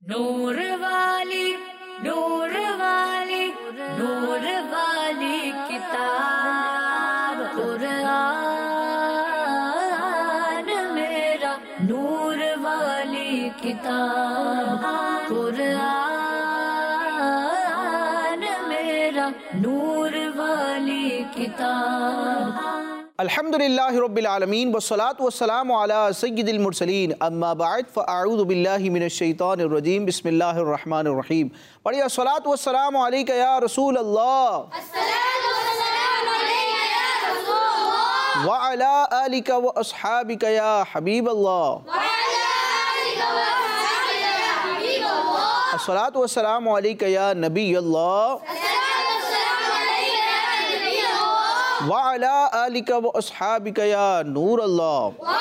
نور والی نور والی نور والی کتاب قرآن میرا نور والی کتاب قرآن میرا نور والی کتاب۔ الحمدللہ رب العالمین والصلاة والسلام علی سید المرسلین اما بعد فاعوذ باللہ من الشیطان الرجیم بسم اللہ الرحمن الرحیم۔ پڑھیے الصلاة والسلام علیکہ یا رسول اللہ وعلی آلکہ واصحابکہ یا حبیب اللہ۔ الصلاة والسلام علیکہ یا نبی اللہ وعلی آلکہ واصحابکہ یا نور اللہ۔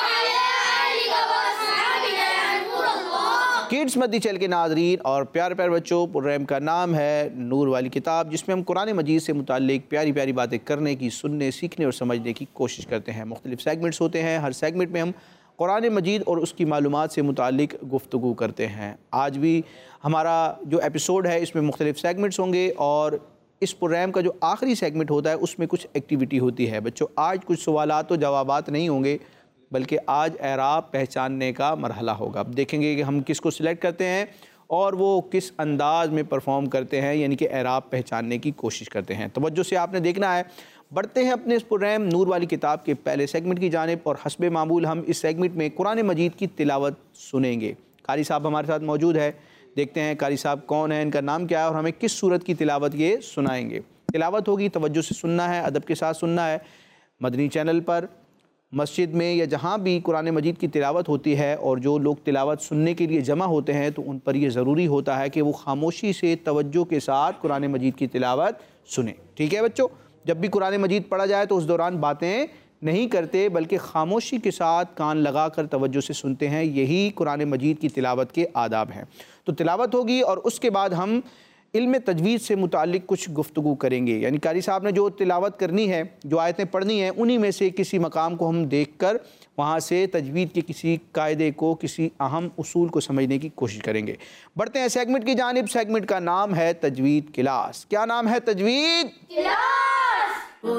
کڈز مدی چینل کے ناظرین اور پیارے پیارے بچوں، پروگرام کا نام ہے نور والی کتاب، جس میں ہم قرآن مجید سے متعلق پیاری پیاری باتیں کرنے کی، سننے، سیکھنے اور سمجھنے کی کوشش کرتے ہیں۔ مختلف سیگمنٹس ہوتے ہیں، ہر سیگمنٹ میں ہم قرآن مجید اور اس کی معلومات سے متعلق گفتگو کرتے ہیں۔ آج بھی ہمارا جو ایپیسوڈ ہے اس میں مختلف سیگمنٹس ہوں گے، اور اس پروگرام کا جو آخری سیگمنٹ ہوتا ہے اس میں کچھ ایکٹیویٹی ہوتی ہے۔ بچوں، آج کچھ سوالات و جوابات نہیں ہوں گے، بلکہ آج اعراب پہچاننے کا مرحلہ ہوگا۔ اب دیکھیں گے کہ ہم کس کو سلیکٹ کرتے ہیں اور وہ کس انداز میں پرفارم کرتے ہیں، یعنی کہ اعراب پہچاننے کی کوشش کرتے ہیں۔ توجہ سے آپ نے دیکھنا ہے۔ بڑھتے ہیں اپنے اس پروگرام نور والی کتاب کے پہلے سیگمنٹ کی جانب، اور حسب معمول ہم اس سیگمنٹ میں قرآن مجید کی تلاوت سنیں گے۔ قاری صاحب ہمارے ساتھ موجود ہے، دیکھتے ہیں قاری صاحب کون ہیں، ان کا نام کیا ہے، اور ہمیں کس صورت کی تلاوت یہ سنائیں گے۔ تلاوت ہوگی، توجہ سے سننا ہے، ادب کے ساتھ سننا ہے۔ مدنی چینل پر، مسجد میں یا جہاں بھی قرآن مجید کی تلاوت ہوتی ہے اور جو لوگ تلاوت سننے کے لیے جمع ہوتے ہیں، تو ان پر یہ ضروری ہوتا ہے کہ وہ خاموشی سے توجہ کے ساتھ قرآن مجید کی تلاوت سنیں۔ ٹھیک ہے بچوں؟ جب بھی قرآن مجید پڑھا جائے تو اس دوران باتیں نہیں کرتے، بلکہ خاموشی کے ساتھ کان لگا کر توجہ سے سنتے ہیں۔ یہی قرآن مجید کی تلاوت کے آداب ہیں۔ تو تلاوت ہوگی اور اس کے بعد ہم علم تجوید سے متعلق کچھ گفتگو کریں گے، یعنی قاری صاحب نے جو تلاوت کرنی ہے، جو آیتیں پڑھنی ہیں، انہی میں سے کسی مقام کو ہم دیکھ کر وہاں سے تجوید کے کسی قاعدے کو، کسی اہم اصول کو سمجھنے کی کوشش کریں گے۔ بڑھتے ہیں سیگمنٹ کی جانب۔ سیگمنٹ کا نام ہے تجوید کلاس۔ کیا نام ہے؟ تجوید کلاس۔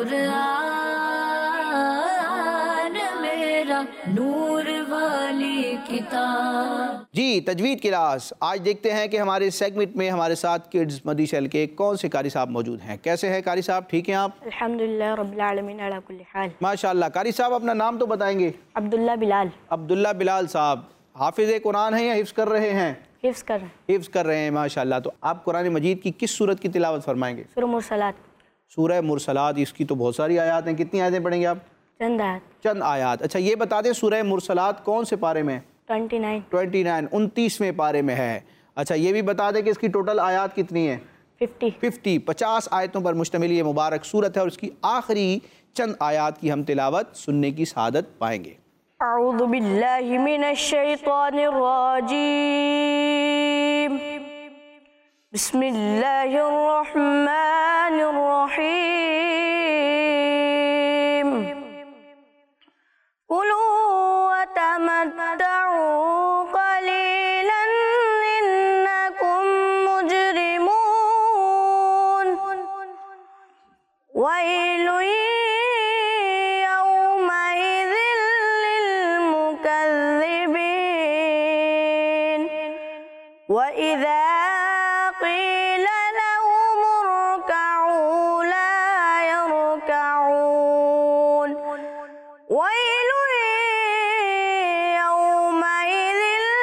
قرآن میرا نور والی کتاب۔ جی، تجوید کلاس۔ آج دیکھتے ہیں کہ ہمارے سیگمنٹ میں ہمارے ساتھ کڈز مدی چینل کے کون سے قاری صاحب موجود ہیں۔ کیسے ہیں قاری صاحب؟ ٹھیک ہیں آپ؟ الحمدللہ رب العالمین علی کل حال۔ ماشاءاللہ۔ قاری صاحب اپنا نام تو بتائیں گے۔ عبداللہ بلال۔ عبداللہ بلال صاحب حافظ قرآن ہیں یا حفظ کر رہے ہیں؟ حفظ کر حفظ کر رہے ہیں، ماشاءاللہ۔ تو آپ قرآن مجید کی کس سورت کی تلاوت فرمائیں گے؟ سورہ مرسلات۔ سورہ مرسلات۔ اس کی تو بہت ساری آیات ہیں، کتنی آیتیں پڑھیں گے آپ؟ چند آیات۔ چند آیات۔ اچھا یہ بتا دیں سورہ مرسلات کون سے پارے میں؟ 29۔ 29ویں پارے میں ہے۔ اچھا یہ بھی بتا دیں کہ اس کی ٹوٹل آیات کتنی ہیں؟ 50 آیتوں پر مشتمل یہ مبارک سورت ہے، اور اس کی آخری چند آیات کی ہم تلاوت سننے کی سعادت پائیں گے۔ اعوذ باللہ من الشیطان الرجیم، بسم اللہ الرحمن الرحیم، کلوا وتمتعوا قلیلا انکم مجرمون، ویل یومئذ للمکذبین، وَإِذَا قِيلَ لَهُمُ ارْكَعُوا لَا يَرْكَعُونَ، وَيْلٌ يَوْمَئِذٍ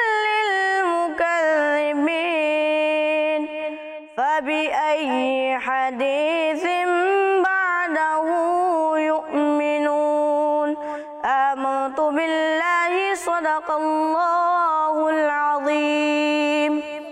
لِلْمُكَذِّبِينَ، فَبِأَيِّ حَدِيثٍ بَعْدَهُ يُؤْمِنُونَ۔ آمنت باللہ، صدق اللہ العظیم۔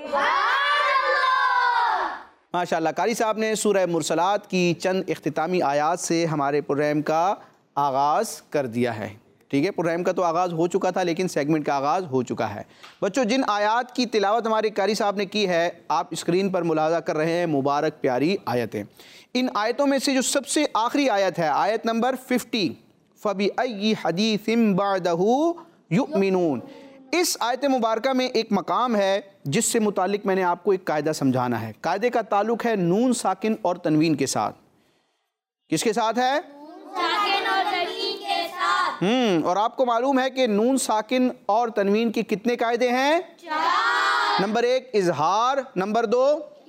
ماشاءاللہ۔ قاری صاحب نے سورہ مرسلات کی چند اختتامی آیات سے ہمارے پروگرام کا آغاز کر دیا ہے۔ ٹھیک ہے، پروگرام کا تو آغاز ہو چکا تھا، لیکن سیگمنٹ کا آغاز ہو چکا ہے۔ بچوں، جن آیات کی تلاوت ہمارے قاری صاحب نے کی ہے، آپ اسکرین پر ملاحظہ کر رہے ہیں مبارک پیاری آیتیں۔ ان آیتوں میں سے جو سب سے آخری آیت ہے، آیت نمبر 50، فَبِأَيِّ حَدِيثٍ بَعْدَهُ يُؤْمِنُونَ، اس آیت مبارکہ میں ایک مقام ہے جس سے متعلق میں نے آپ کو ایک قاعدہ سمجھانا ہے. قاعدے کا تعلق ہے نون ساکن اور تنوین کے ساتھ. کس کے ساتھ ہے؟ ساکن اور تنوین کے ساتھ. اور آپ کو معلوم ہے کہ نون ساکن اور تنوین کے کتنے قاعدے ہیں؟ 4. نمبر 1 اظہار، نمبر 2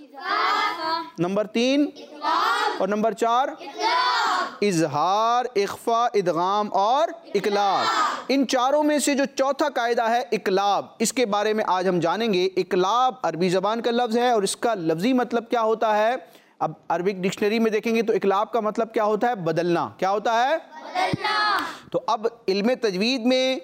نمبر 3 اور نمبر 4 اظہار، اخفاء، ادغام اور اقلاب. ان چاروں میں سے جو چوتھا قاعدہ ہے اقلاب، اس کے بارے میں آج ہم جانیں گے. اقلاب عربی زبان کا لفظ ہے اور اس کا لفظی مطلب کیا ہوتا ہے؟ اب عربک ڈکشنری میں دیکھیں گے تو اقلاب کا مطلب کیا ہوتا ہے؟ بدلنا. کیا ہوتا ہے؟ بدلنا. تو اب علم تجوید میں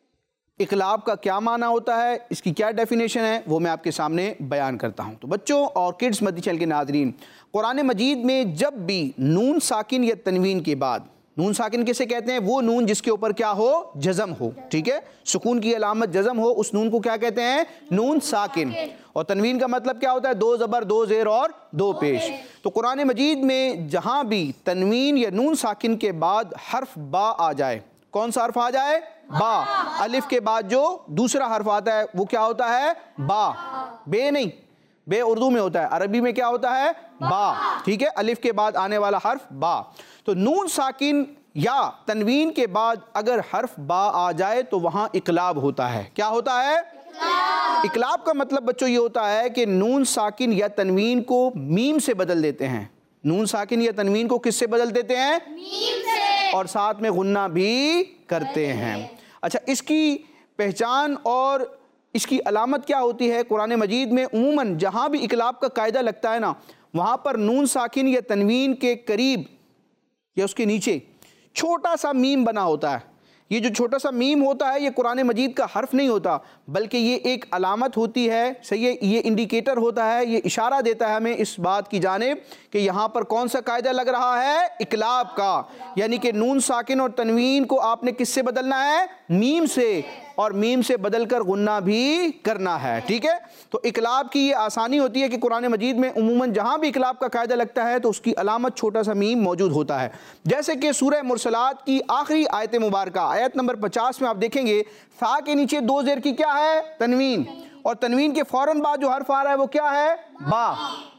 اقلاب کا کیا معنی ہوتا ہے، اس کی کیا ڈیفینیشن ہے، وہ میں آپ کے سامنے بیان کرتا ہوں. تو بچوں اور کڈز مدنی چینل کے ناظرین، قرآن مجید میں جب بھی نون ساکن یا تنوین کے بعد، نون ساکن کسے کہتے ہیں؟ وہ نون جس کے اوپر کیا ہو؟ جزم ہو. ٹھیک ہے، سکون کی علامت جزم ہو، اس نون کو کیا کہتے ہیں؟ نون ساکن. اور تنوین کا مطلب کیا ہوتا ہے؟ 2 زبر 2 زیر اور 2 پیش. تو قرآن مجید میں جہاں بھی تنوین یا نون ساکن کے بعد حرف با آ جائے، کون سا حرف آ جائے؟ با. الف کے بعد جو دوسرا حرف آتا ہے وہ کیا ہوتا ہے؟ با. بے نہیں، بے اردو میں ہوتا ہے، عربی میں کیا ہوتا ہے؟ با. ٹھیک ہے، الف کے بعد آنے والا حرف با. تو نون ساکن یا تنوین کے بعد اگر حرف با آ جائے تو وہاں اقلاب ہوتا ہے. کیا ہوتا ہے؟ اقلاب کا مطلب بچوں یہ ہوتا ہے کہ نون ساکن یا تنوین کو میم سے بدل دیتے ہیں. نون ساکن یا تنوین کو کس سے بدل دیتے ہیں؟ میم سے. اور ساتھ میں غنہ بھی کرتے ہیں. اچھا، اس کی پہچان اور اس کی علامت کیا ہوتی ہے؟ قرآن مجید میں عموماً جہاں بھی اقلاب کا قاعدہ لگتا ہے نا، وہاں پر نون ساکن یا تنوین کے قریب یا اس کے نیچے چھوٹا سا میم بنا ہوتا ہے. یہ جو چھوٹا سا میم ہوتا ہے یہ قرآن مجید کا حرف نہیں ہوتا، بلکہ یہ ایک علامت ہوتی ہے. صحیح ہے، یہ انڈیکیٹر ہوتا ہے، یہ اشارہ دیتا ہے ہمیں اس بات کی جانب کہ یہاں پر کون سا قاعدہ لگ رہا ہے؟ اقلاب کا. یعنی کہ نون ساکن اور تنوین کو آپ نے کس سے بدلنا ہے؟ میم سے، اور میم سے بدل کر غنہ بھی کرنا ہے. ٹھیک ہے، تو اقلاب کی یہ آسانی ہوتی ہے کہ قرآن مجید میں عموماً جہاں بھی اقلاب کا قاعدہ لگتا ہے تو اس کی علامت چھوٹا سا میم موجود ہوتا ہے. جیسے کہ سورہ مرسلات کی آخری آیت مبارکہ آیت نمبر 50 میں آپ دیکھیں گے فا کے نیچے 2 زیر کی کیا ہے؟ تنوین. اور تنوین کے فوراً بعد جو حرف آ رہا ہے وہ کیا ہے؟ با.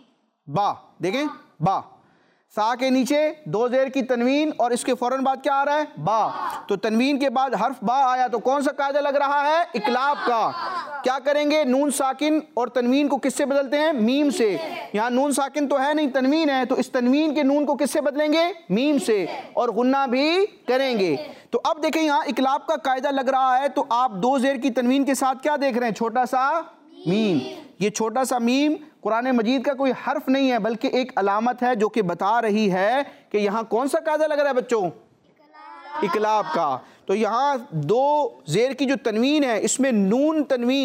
با دیکھیں، با. سا کے نیچے 2 زیر کی تنوین اور اس کے فوراً بعد کیا آ رہا ہے؟ با. تو تنوین کے بعد حرف با آیا تو کون سا قاعدہ لگ رہا ہے؟ اقلاب کا. کیا کریں گے؟ نون ساکن اور تنوین کو کس سے بدلتے ہیں؟ میم سے. یہاں نون ساکن تو ہے نہیں، تنوین ہے، تو اس تنوین کے نون کو کس سے بدلیں گے؟ میم سے، اور غنہ بھی کریں گے. تو اب دیکھیں یہاں اقلاب کا قاعدہ لگ رہا ہے تو آپ 2 زیر کی تنوین کے ساتھ کیا دیکھ رہے ہیں؟ چھوٹا سا میم. یہ چھوٹا سا میم قرآن مجید کا کوئی حرف نہیں ہے بلکہ ایک علامت ہے جو کہ بتا رہی ہے کہ یہاں کون سا قاعدہ لگ رہا ہے بچوں؟ اقلاب کا. تو یہاں 2 زیر کی جو تنوین ہے اس میں نون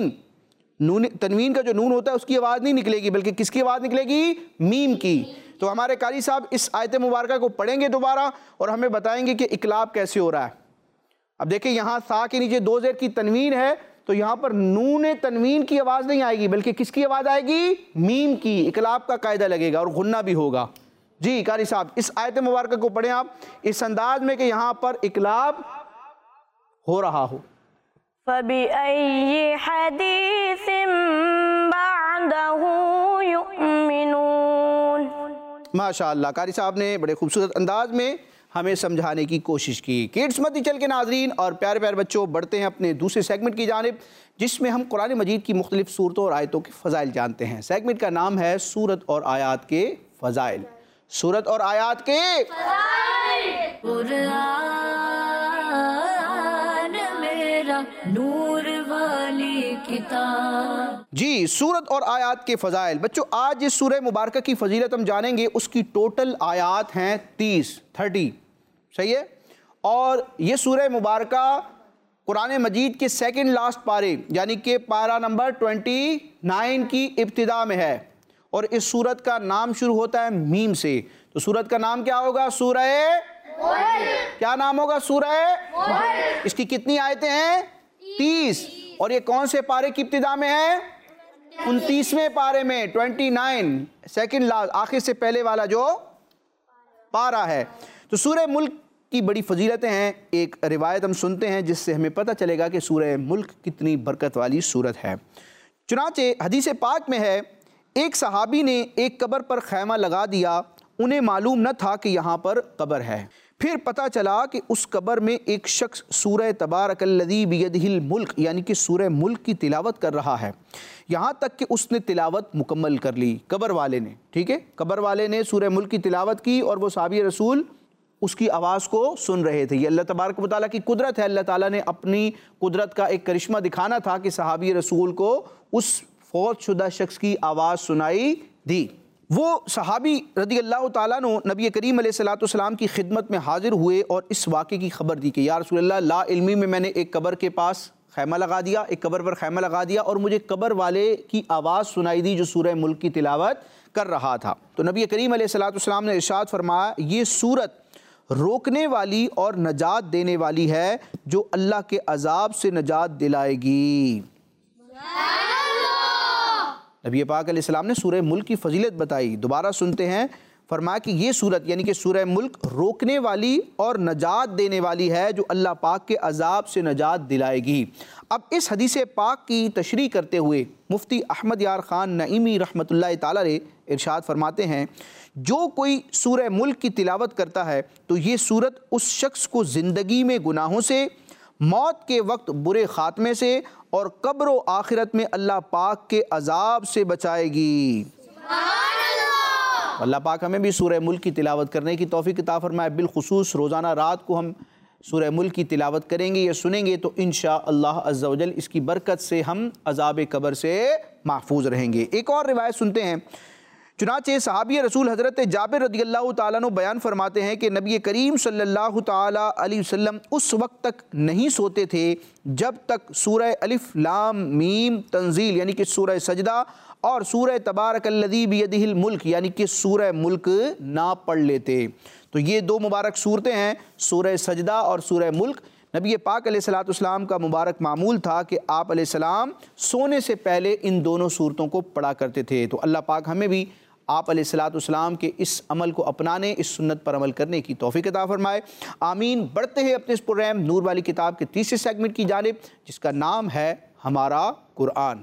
تنوین کا جو نون ہوتا ہے اس کی آواز نہیں نکلے گی بلکہ کس کی آواز نکلے گی؟ میم کی. تو ہمارے قاری صاحب اس آیت مبارکہ کو پڑھیں گے دوبارہ اور ہمیں بتائیں گے کہ اقلاب کیسے ہو رہا ہے. اب دیکھیں یہاں سا کے نیچے 2 زیر کی تنوین ہے تو یہاں پر نون تنوین کی آواز نہیں آئے گی بلکہ کس کی آواز آئے گی؟ میم کی. اقلاب کا قاعدہ لگے گا اور غنہ بھی ہوگا. جی قاری صاحب اس آیت مبارکہ کو پڑھیں آپ اس انداز میں کہ یہاں پر اقلاب ہو رہا ہو. فَبِأَيِّ حَدِيثٍ بَعْدَهُ يُؤْمِنُونَ. ماشاءاللہ قاری صاحب نے بڑے خوبصورت انداز میں ہمیں سمجھانے کی کوشش کی. کڈز مدنی چینل کے ناظرین اور پیارے پیارے بچوں، بڑھتے ہیں اپنے دوسرے سیگمنٹ کی جانب جس میں ہم قرآن مجید کی مختلف صورتوں اور آیتوں کے فضائل جانتے ہیں. سیگمنٹ کا نام ہے سورت اور آیات کے فضائل. سورت اور آیات کے قرآن میرا نور والی کتاب. جی، سورت اور آیات کے فضائل. بچوں آج اس سورہ مبارکہ کی فضیلت ہم جانیں گے. اس کی ٹوٹل آیات ہیں 30. صحیح ہے، اور یہ سورہ مبارکہ قرآن مجید کے سیکنڈ لاسٹ پارے یعنی کہ پارہ نمبر 29 کی ابتدا میں ہے اور اس سورت کا نام شروع ہوتا ہے میم سے. تو سورت کا نام کیا ہوگا؟ سورہ کیا نام ہوگا؟ سورہ. اس کی کتنی آیتیں ہیں؟ 30. اور یہ کون سے پارے کی ابتدا میں ہے؟ 29ویں پارے میں. 29 سیکنڈ لاسٹ، آخر سے پہلے والا جو پارہ ہے. تو سورہ ملک کی بڑی فضیلتیں ہیں، ایک روایت ہم سنتے ہیں جس سے ہمیں پتہ چلے گا کہ سورہ ملک کتنی برکت والی سورت ہے۔ چنانچہ حدیث پاک میں ہے، ایک صحابی نے ایک قبر پر خیمہ لگا دیا، انہیں معلوم نہ تھا کہ یہاں پر قبر ہے، پھر پتہ چلا کہ اس قبر میں ایک شخص سورہ تبارک الذی بیدہ الملک یعنی کہ سورہ ملک کی تلاوت کر رہا ہے، یہاں تک کہ اس نے تلاوت مکمل کر لی، قبر والے نے، ٹھیک ہے، قبر والے نے سورہ ملک کی تلاوت کی اور وہ صحابی رسول اس کی آواز کو سن رہے تھے۔ یہ اللہ تبارک و تعالیٰ کی قدرت ہے، اللہ تعالیٰ نے اپنی قدرت کا ایک کرشمہ دکھانا تھا کہ صحابی رسول کو اس فوت شدہ شخص کی آواز سنائی دی۔ وہ صحابی رضی اللہ تعالیٰ عنہ نبی کریم علیہ السلام کی خدمت میں حاضر ہوئے اور اس واقعے کی خبر دی کہ یا رسول اللہ، لا علمی میں نے ایک قبر کے پاس خیمہ لگا دیا، ایک قبر پر خیمہ لگا دیا اور مجھے قبر والے کی آواز سنائی دی جو سورہ ملک کی تلاوت کر رہا تھا۔ تو نبی کریم علیہ السلام نے ارشاد فرمایا، یہ سورت روکنے والی اور نجات دینے والی ہے جو اللہ کے عذاب سے نجات دلائے گی۔ نبی پاک علیہ السلام نے سورہ ملک کی فضیلت بتائی، دوبارہ سنتے ہیں، فرمایا کہ یہ سورت یعنی کہ سورہ ملک روکنے والی اور نجات دینے والی ہے جو اللہ پاک کے عذاب سے نجات دلائے گی۔ اب اس حدیث پاک کی تشریح کرتے ہوئے مفتی احمد یار خان نعیمی رحمۃ اللہ تعالی علیہ ارشاد فرماتے ہیں، جو کوئی سورہ ملک کی تلاوت کرتا ہے تو یہ سورت اس شخص کو زندگی میں گناہوں سے، موت کے وقت برے خاتمے سے اور قبر و آخرت میں اللہ پاک کے عذاب سے بچائے گی۔ اللہ پاک ہمیں بھی سورہ ملک کی تلاوت کرنے کی توفیق عطا فرمائے، بالخصوص روزانہ رات کو ہم سورہ ملک کی تلاوت کریں گے یا سنیں گے تو انشاءاللہ عز و جل اس کی برکت سے ہم عذاب قبر سے محفوظ رہیں گے۔ ایک اور روایت سنتے ہیں، چنانچہ صحابی رسول حضرت جابر رضی اللہ تعالیٰ عنہ بیان فرماتے ہیں کہ نبی کریم صلی اللہ تعالیٰ علیہ وسلم اس وقت تک نہیں سوتے تھے جب تک سورہ الف لام میم تنزیل یعنی کہ سورہ سجدہ اور سورہ تبارک الذی بیدہ الملک یعنی کہ سورہ ملک نہ پڑھ لیتے۔ تو یہ دو مبارک صورتیں ہیں، سورہ سجدہ اور سورہ ملک۔ نبی پاک علیہ السلام کا مبارک معمول تھا کہ آپ علیہ السلام سونے سے پہلے ان دونوں صورتوں کو پڑھا کرتے تھے۔ تو اللہ پاک ہمیں بھی آپ علیہ السلام کے اس عمل کو اپنانے، اس سنت پر عمل کرنے کی توفیق عطا فرمائے، آمین۔ بڑھتے ہیں اپنے اس پروگرام نور والی کتاب کے تیسرے سیگمنٹ کی جانب جس کا نام ہے ہمارا قرآن۔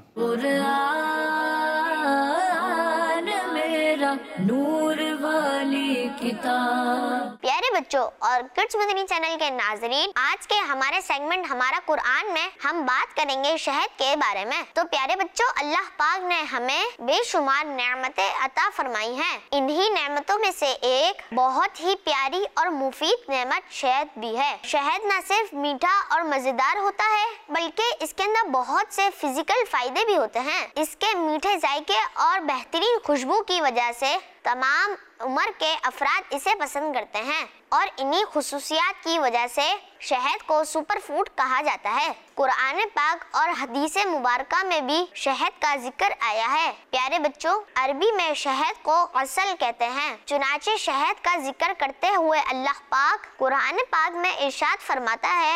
قرآن میرا نور والی کتاب۔ پیارے بچوں اور کڈس مدنی چینل کے ناظرین، آج کے ہمارے سیگمنٹ ہمارا قرآن میں ہم بات کریں گے شہد کے بارے میں۔ تو پیارے بچوں، اللہ پاک نے ہمیں بے شمار نعمتیں عطا فرمائی ہیں، انہی نعمتوں میں سے ایک بہت ہی پیاری اور مفید نعمت شہد بھی ہے۔ شہد نہ صرف میٹھا اور مزیدار ہوتا ہے بلکہ اس کے اندر بہت سے فزیکل فائدے بھی ہوتے ہیں۔ اس کے میٹھے ذائقے اور بہترین خوشبو کی وجہ سے تمام عمر کے افراد اسے پسند کرتے ہیں اور انہی خصوصیات کی وجہ سے شہد کو سپر فوڈ کہا جاتا ہے۔ قرآن پاک اور حدیث مبارکہ میں بھی شہد کا ذکر آیا ہے۔ پیارے بچوں، عربی میں شہد کو عسل کہتے ہیں، چنانچہ شہد کا ذکر کرتے ہوئے اللہ پاک قرآن پاک میں ارشاد فرماتا ہے،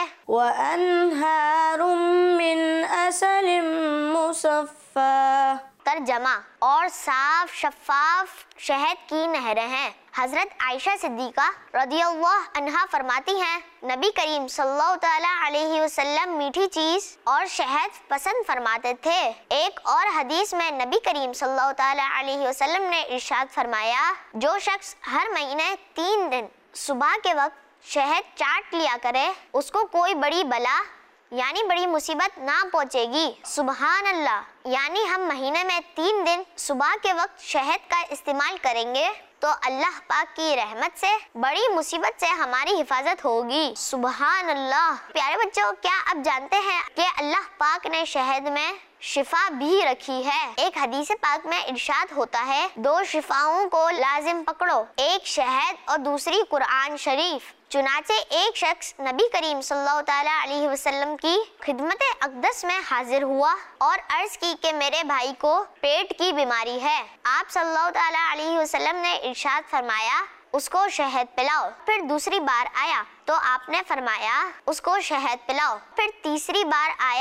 وَأَنْهَارٌ مِّنْ عَسَلٍ مُّصَفًّى۔ ترجمہ، اور صاف شفاف شہد کی نہریں ہیں۔ حضرت عائشہ صدیقہ رضی اللہ عنہا فرماتی ہیں، نبی کریم صلی اللہ تعالیٰ علیہ وسلم میٹھی چیز اور شہد پسند فرماتے تھے۔ ایک اور حدیث میں نبی کریم صلی اللہ تعالیٰ علیہ وسلم نے ارشاد فرمایا، جو شخص ہر مہینے 3 دن صبح کے وقت شہد چاٹ لیا کرے اس کو کوئی بڑی بلا یعنی بڑی مصیبت نہ پہنچے گی۔ سبحان اللہ، یعنی ہم مہینے میں 3 دن صبح کے وقت شہد کا استعمال کریں گے تو اللہ پاک کی رحمت سے بڑی مصیبت سے ہماری حفاظت ہوگی۔ سبحان اللہ۔ پیارے بچوں، کیا آپ جانتے ہیں کہ اللہ پاک نے شہد میں شفا بھی رکھی ہے؟ ایک حدیث پاک میں ارشاد ہوتا ہے، 2 شفاؤں کو لازم پکڑو، ایک شہد اور دوسری قرآن شریف۔ چنانچہ ایک شخص نبی کریم صلی اللہ تعالیٰ علیہ وسلم کی خدمت اقدس میں حاضر ہوا اور عرض کی کہ میرے بھائی کو پیٹ کی بیماری ہے۔ آپ صلی اللہ تعالیٰ علیہ وسلم نے ارشاد فرمایا، اس کو شہد پلاؤ۔ پھر دوسری بار آیا تو آپ نے فرمایا، اس کو شہد پلاؤ۔ پھر تیسری بار آیا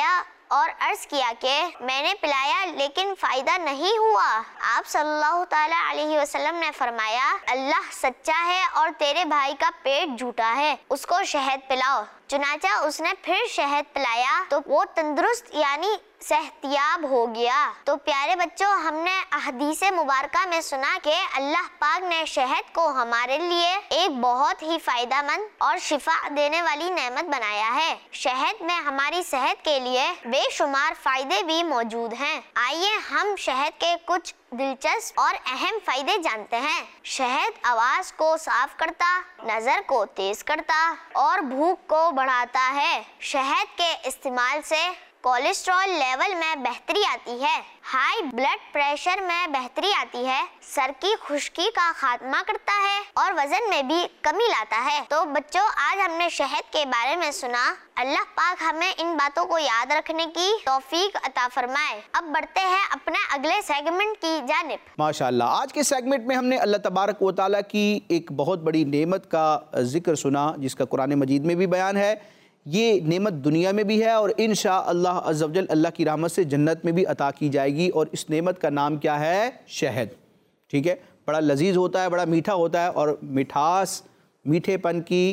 اور عرض کیا کہ میں نے پلایا لیکن فائدہ نہیں ہوا۔ آپ صلی اللہ تعالیٰ علیہ وسلم نے فرمایا اللہ سچا ہے اور تیرے بھائی کا پیٹ جھوٹا ہے، اس کو شہد پلاؤ۔ چنانچہ اس نے پھر شہد پلایا تو وہ تندرست یعنی صحتیاب ہو گیا۔ تو پیارے بچوں، ہم نے احادیث مبارکہ میں سنا کہ اللہ پاک نے شہد کو ہمارے لیے ایک بہت ہی فائدہ مند اور شفا دینے والی نعمت بنایا ہے۔ شہد میں ہماری صحت کے لیے بے شمار فائدے بھی موجود ہیں۔ آئیے ہم شہد کے کچھ دلچسپ اور اہم فائدے جانتے ہیں۔ شہد آواز کو صاف کرتا، نظر کو تیز کرتا اور بھوک کو بڑھاتا ہے۔ شہد کے استعمال سے کولیسٹرول لیول میں بہتری آتی ہے، ہائی بلڈ پریشر میں بہتری آتی ہے، سر کی خشکی کا خاتمہ کرتا ہے اور وزن میں بھی کمی لاتا ہے۔ تو بچوں، آج ہم نے شہد کے بارے میں سنا۔ اللہ پاک ہمیں ان باتوں کو یاد رکھنے کی توفیق عطا فرمائے۔ اب بڑھتے ہیں اپنے اگلے سیگمنٹ کی جانب۔ ماشاءاللہ، آج کے سیگمنٹ میں ہم نے اللہ تبارک و تعالیٰ کی ایک بہت بڑی نعمت کا ذکر سنا، جس کا قرآن مجید میں بھی بیان ہے۔ یہ نعمت دنیا میں بھی ہے اور انشاءاللہ عز و جل اللہ کی رحمت سے جنت میں بھی عطا کی جائے گی، اور اس نعمت کا نام کیا ہے؟ شہد۔ ٹھیک ہے، بڑا لذیذ ہوتا ہے، بڑا میٹھا ہوتا ہے، اور مٹھاس، میٹھے پن کی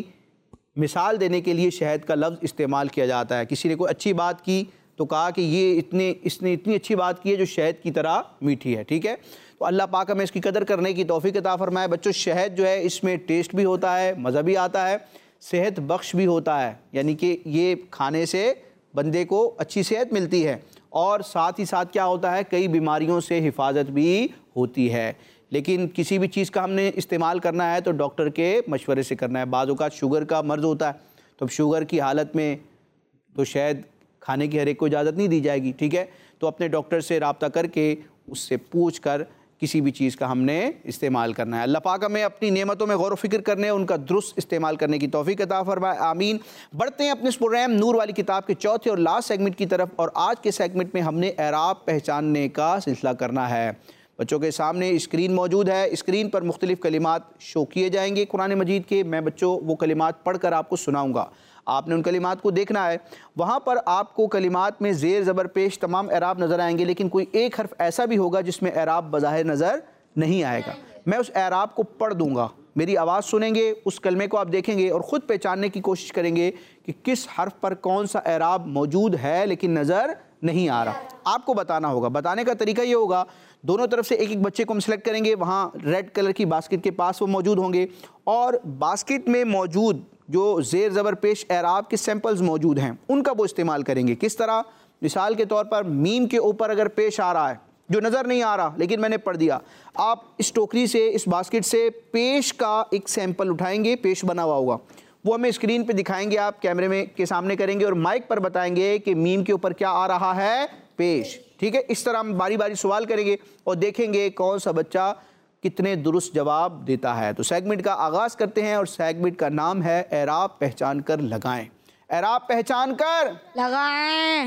مثال دینے کے لیے شہد کا لفظ استعمال کیا جاتا ہے۔ کسی نے کوئی اچھی بات کی تو کہا کہ اس نے اتنی اچھی بات کی ہے جو شہد کی طرح میٹھی ہے۔ ٹھیک ہے، تو اللہ پاک ہمیں اس کی قدر کرنے کی توفیق عطا فرمائے۔ بچوں، شہد جو ہے اس میں ٹیسٹ بھی ہوتا ہے، مزہ بھی آتا ہے، صحت بخش بھی ہوتا ہے، یعنی کہ یہ کھانے سے بندے کو اچھی صحت ملتی ہے، اور ساتھ ہی ساتھ کیا ہوتا ہے، کئی بیماریوں سے حفاظت بھی ہوتی ہے۔ لیکن کسی بھی چیز کا ہم نے استعمال کرنا ہے تو ڈاکٹر کے مشورے سے کرنا ہے۔ بعض اوقات شوگر کا مرض ہوتا ہے، تو اب شوگر کی حالت میں تو شہد کھانے کی ہر ایک کو اجازت نہیں دی جائے گی۔ ٹھیک ہے، تو اپنے ڈاکٹر سے رابطہ کر کے اس سے پوچھ کر کسی بھی چیز کا ہم نے استعمال کرنا ہے۔ اللہ پاک ہمیں اپنی نعمتوں میں غور و فکر کرنے، ان کا درست استعمال کرنے کی توفیق عطا فرمائے، آمین۔ بڑھتے ہیں اپنے اس پروگرام نور والی کتاب کے چوتھے اور لاسٹ سیگمنٹ کی طرف، اور آج کے سیگمنٹ میں ہم نے اعراب پہچاننے کا سلسلہ کرنا ہے۔ بچوں کے سامنے اسکرین موجود ہے، اسکرین پر مختلف کلمات شو کیے جائیں گے قرآن مجید کے۔ میں بچوں وہ کلمات پڑھ کر آپ کو سناؤں گا، آپ نے ان کلمات کو دیکھنا ہے۔ وہاں پر آپ کو کلمات میں زیر زبر پیش تمام اعراب نظر آئیں گے، لیکن کوئی ایک حرف ایسا بھی ہوگا جس میں اعراب بظاہر نظر نہیں آئے گا۔ میں اس اعراب کو پڑھ دوں گا، میری آواز سنیں گے، اس کلمے کو آپ دیکھیں گے اور خود پہچاننے کی کوشش کریں گے کہ کس حرف پر کون سا اعراب موجود ہے لیکن نظر نہیں آ رہا۔ آپ کو بتانا ہوگا۔ بتانے کا طریقہ یہ ہوگا، دونوں طرف سے ایک ایک بچے کو ہم سلیکٹ کریں گے، وہاں ریڈ کلر کی باسکٹ کے پاس وہ موجود ہوں گے، اور باسکٹ میں موجود جو زیر زبر پیش اعراب کے سیمپلز موجود ہیں ان کا وہ استعمال کریں گے۔ کس طرح؟ مثال کے طور پر میم کے اوپر اگر پیش آ رہا ہے جو نظر نہیں آ رہا لیکن میں نے پڑھ دیا، آپ اس ٹوکری سے، اس باسکٹ سے پیش کا ایک سیمپل اٹھائیں گے، پیش بنا ہوا ہوگا، وہ ہمیں اسکرین پہ دکھائیں گے، آپ کیمرے میں کے سامنے کریں گے اور مائک پر بتائیں گے کہ میم کے اوپر کیا آ رہا ہے؟ پیش۔ ٹھیک ہے، اس طرح ہم باری باری سوال کریں گے اور دیکھیں گے کون سا بچہ کتنے درست جواب دیتا ہے۔ تو سیگمنٹ کا آغاز کرتے ہیں، اور سیگمنٹ کا نام ہے اعراب پہچان کر لگائیں۔ اعراب پہچان کر لگائیں۔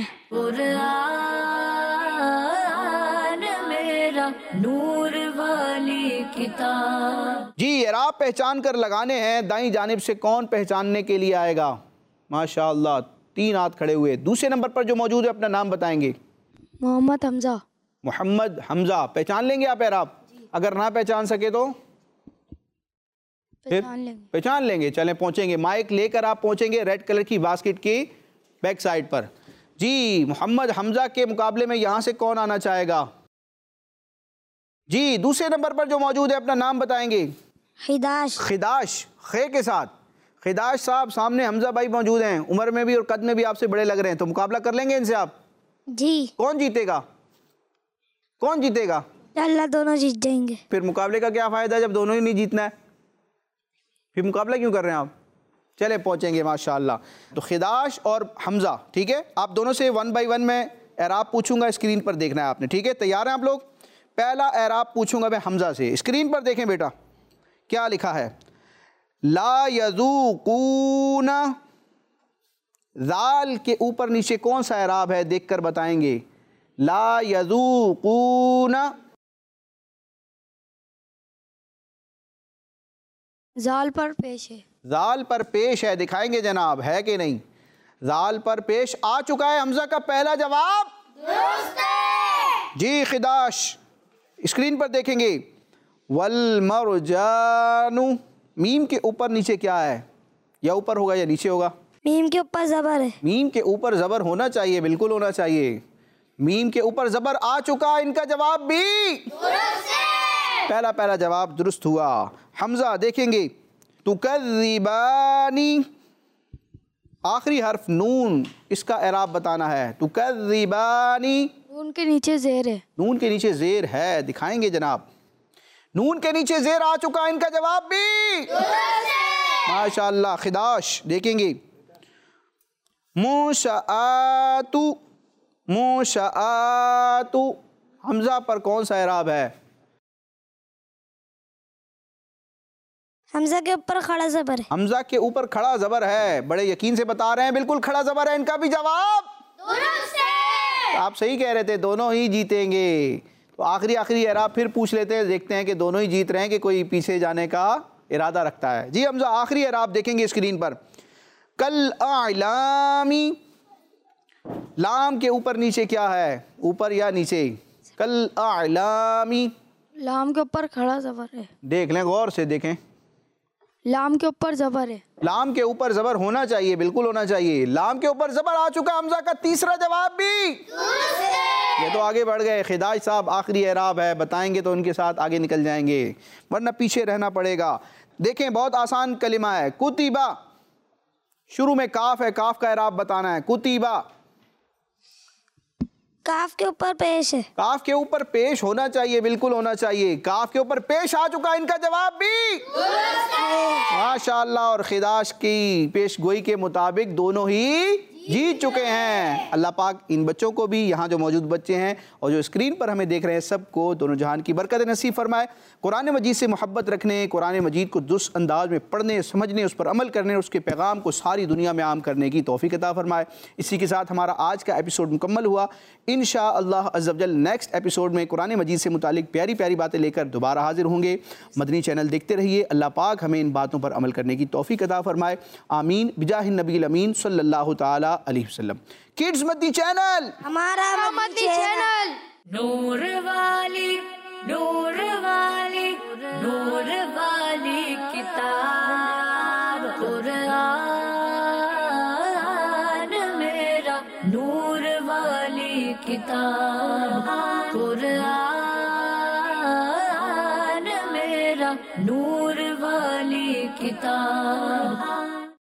قرآن میرا نور والی کتاب۔ جی، اعراب پہچان کر لگانے ہیں۔ دائیں جانب سے کون پہچاننے کے لیے آئے گا؟ ماشاءاللہ، 3 ہاتھ کھڑے ہوئے۔ دوسرے نمبر پر جو موجود ہے اپنا نام بتائیں گے۔ محمد حمزہ۔ محمد حمزہ، پہچان لیں گے آپ اعراب؟ اگر نہ پہچان سکے تو پہچان لیں گے۔ چلیں پہنچیں گے، مائک لے کر آپ پہنچیں گے ریڈ کلر کی باسکٹ کی بیک سائڈ پر۔ جی، محمد حمزہ کے مقابلے میں یہاں سے کون آنا چاہے گا؟ جی، دوسرے نمبر پر جو موجود ہے اپنا نام بتائیں گے۔ خداش۔ خداش، خے کے ساتھ۔ خداش صاحب، سامنے حمزہ بھائی موجود ہیں، عمر میں بھی اور قد میں بھی آپ سے بڑے لگ رہے ہیں، تو مقابلہ کر لیں گے ان سے آپ؟ جی۔ کون جیتے گا؟ کون جیتے گا؟ اللہ دونوں جیت جائیں گے۔ پھر مقابلے کا کیا فائدہ جب دونوں ہی نہیں جیتنا ہے؟ پھر مقابلہ کیوں کر رہے ہیں آپ؟ چلے پہنچیں گے ماشاءاللہ۔ تو خداش اور حمزہ، ٹھیک ہے، آپ دونوں سے 1 بائی 1 میں اعراب پوچھوں گا، اسکرین پر دیکھنا ہے آپ نے، ٹھیک ہے؟ تیار ہیں آپ لوگ؟ پہلا اعراب پوچھوں گا میں حمزہ سے، اسکرین پر دیکھیں بیٹا کیا لکھا ہے۔ لا یذوقون، ذال کے اوپر نیچے کون سا اعراب ہے دیکھ کر بتائیں گے۔ لا یذوقون، زال پر پیش ہے۔ ذال پر پیش ہے، دکھائیں گے جناب، ہے کہ نہیں؟ زال پر پیش آ چکا ہے. حمزہ کا پہلا جواب درست ہے. جی خداش اسکرین پر دیکھیں گے. والمرجان میم کے اوپر نیچے کیا ہے؟ یا اوپر ہوگا یا نیچے ہوگا؟ میم کے اوپر زبر ہے. میم کے اوپر زبر ہونا چاہیے, بالکل ہونا چاہیے. میم کے اوپر زبر آ چکا, ان کا جواب بھی درست ہے. پہلا جواب درست ہوا. حمزہ دیکھیں گے. تکذبانی آخری حرف نون, اس کا اعراب بتانا ہے. تکذبانی نون کے نیچے زیر ہے. نون کے نیچے زیر ہے, دکھائیں گے جناب. نون کے نیچے زیر آ چکا, ان کا جواب بھی درست ہے. ماشاءاللہ. خداش دیکھیں گے. منشآت منشآت حمزہ پر کون سا اعراب ہے؟ حمزہ کے اوپر کھڑا زبر ہے. حمزہ کے اوپر کھڑا زبر ہے. بڑے یقین سے بتا رہے ہیں, بالکل کھڑا زبر ہے. ان کا بھی جواب درست ہے. آپ صحیح کہہ رہے تھے, دونوں ہی جیتیں گے. تو آخری اعراب پھر پوچھ لیتے ہیں, دیکھتے ہیں کہ دونوں ہی جیت رہے ہیں کہ کوئی پیچھے جانے کا ارادہ رکھتا ہے. جی حمزہ آخری اعراب دیکھیں گے اسکرین پر. کل اعلامی لام کے اوپر نیچے کیا ہے؟ اوپر یا نیچے؟ کل اعلامی لام کے اوپر کھڑا زبر ہے. دیکھ لیں, غور سے دیکھیں. لام کے اوپر زبر ہے. لام کے اوپر زبر ہونا چاہیے, بالکل ہونا چاہیے. لام کے اوپر زبر آ چکا. حمزہ کا تیسرا جواب بھی درست ہے. یہ تو آگے بڑھ گئے. خداش صاحب آخری اعراب ہے, بتائیں گے تو ان کے ساتھ آگے نکل جائیں گے, ورنہ پیچھے رہنا پڑے گا. دیکھیں بہت آسان کلمہ ہے. کتیبہ شروع میں کاف ہے, کاف کا اعراب بتانا ہے. کتیبہ کاف کے اوپر پیش ہے. کاف کے اوپر پیش ہونا چاہیے, بالکل ہونا چاہیے. کاف کے اوپر پیش آ چکا, ان کا جواب بھی درست ہے. ماشاءاللہ. اور خداش کی پیش گوئی کے مطابق دونوں ہی جیت چکے ہیں. اللہ پاک ان بچوں کو بھی, یہاں جو موجود بچے ہیں اور جو اسکرین پر ہمیں دیکھ رہے ہیں, سب کو دونوں جہان کی برکت نصیب فرمائے. قرآن مجید سے محبت رکھنے, قرآن مجید کو درست انداز میں پڑھنے, سمجھنے, اس پر عمل کرنے, اس کے پیغام کو ساری دنیا میں عام کرنے کی توفیق عطا فرمائے. اسی کے ساتھ ہمارا آج کا ایپیسوڈ مکمل ہوا. انشاءاللہ عز و جل نیکسٹ ایپیسوڈ میں قرآن مجید سے متعلق پیاری پیاری باتیں لے کر دوبارہ حاضر ہوں گے. مدنی چینل دیکھتے رہیے. اللہ پاک ہمیں ان باتوں پر عمل کرنے کی توفیق عطا فرمائے. آمین بجاہ النبی الامین صلی اللہ تعالی علیہ وسلم. کڈز مدنی چینل, ہمارا مدنی چینل. نور والی نور والی نور والی کتاب قرآن میرا, نور والی کتاب قرآن میرا, نور والی کتاب.